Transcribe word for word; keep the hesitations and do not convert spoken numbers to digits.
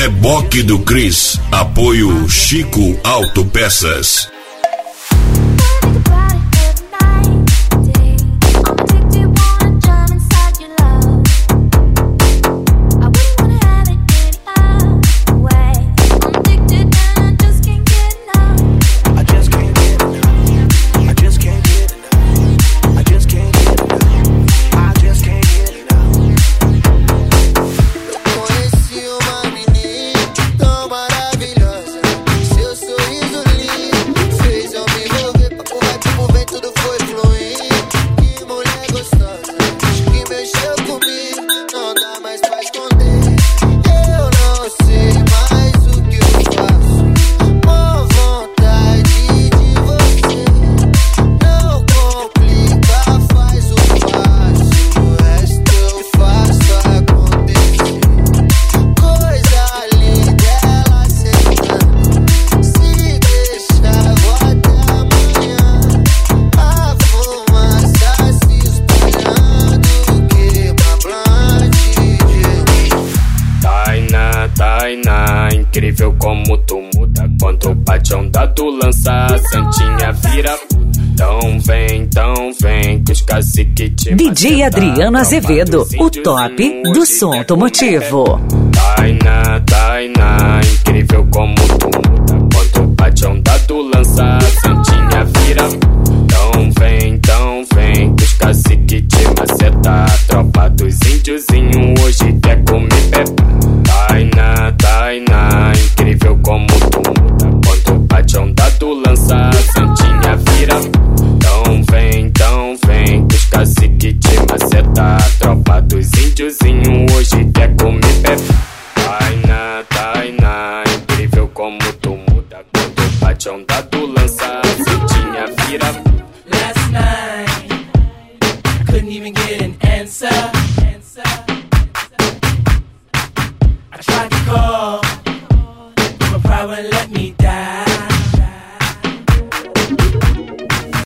Reboque do Cris. Apoio Chico Autopeças. Incrível como tu muda quando bate onda tu lança a santinha vira. Então vem, então vem que os cacique te D J Adriano Azevedo, o top do som automotivo. Tainá, Tainá, incrível como tu muda quando bate onda tu lança a santinha vira. Então vem, então vem que os cacique te maceta. A tropa dos índiozinhos hoje quer comer pepa. Tainá, Tainá, incrível como tu muda quando bate onda tu lança a santinha vira. Então vem, então vem que os cacique te maceta. A tropa dos índiozinhos hoje quer comer pepa. Tainá, Tainá, incrível como tu muda quando bate onda